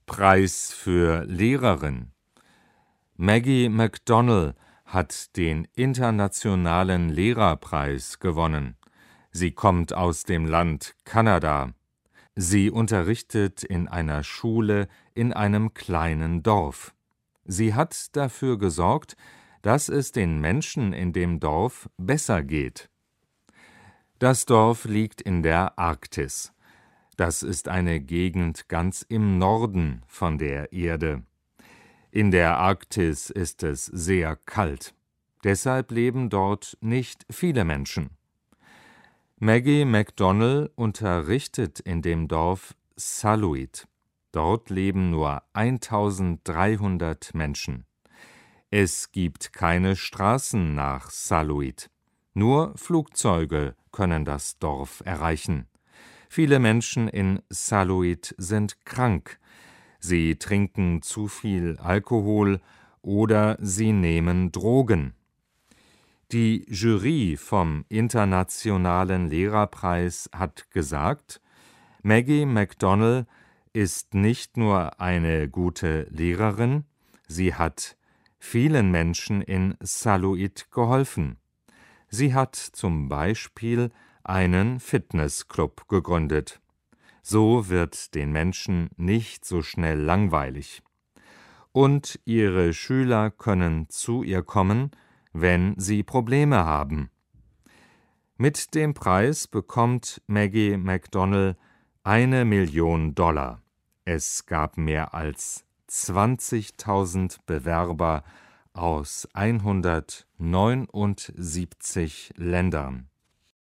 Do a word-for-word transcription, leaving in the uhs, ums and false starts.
Preis für Lehrerin. Maggie McDonnell hat den Internationalen Lehrerpreis gewonnen. Sie kommt aus dem Land Kanada. Sie unterrichtet in einer Schule in einem kleinen Dorf. Sie hat dafür gesorgt, dass es den Menschen in dem Dorf besser geht. Das Dorf liegt in der Arktis. Das ist eine Gegend ganz im Norden von der Erde. In der Arktis ist es sehr kalt. Deshalb leben dort nicht viele Menschen. Maggie McDonnell unterrichtet in dem Dorf Saluit. Dort leben nur eintausenddreihundert Menschen. Es gibt keine Straßen nach Saluit. Nur Flugzeuge können das Dorf erreichen. Viele Menschen in Saluit sind krank. Sie trinken zu viel Alkohol oder sie nehmen Drogen. Die Jury vom Internationalen Lehrerpreis hat gesagt, Maggie McDonnell ist nicht nur eine gute Lehrerin, sie hat vielen Menschen in Saluit geholfen. Sie hat zum Beispiel einen Fitnessclub gegründet. So wird den Menschen nicht so schnell langweilig. Und ihre Schüler können zu ihr kommen, wenn sie Probleme haben. Mit dem Preis bekommt Maggie McDonnell eine Million Dollar. Es gab mehr als zwanzigtausend Bewerber aus hundertneunundsiebzig Ländern.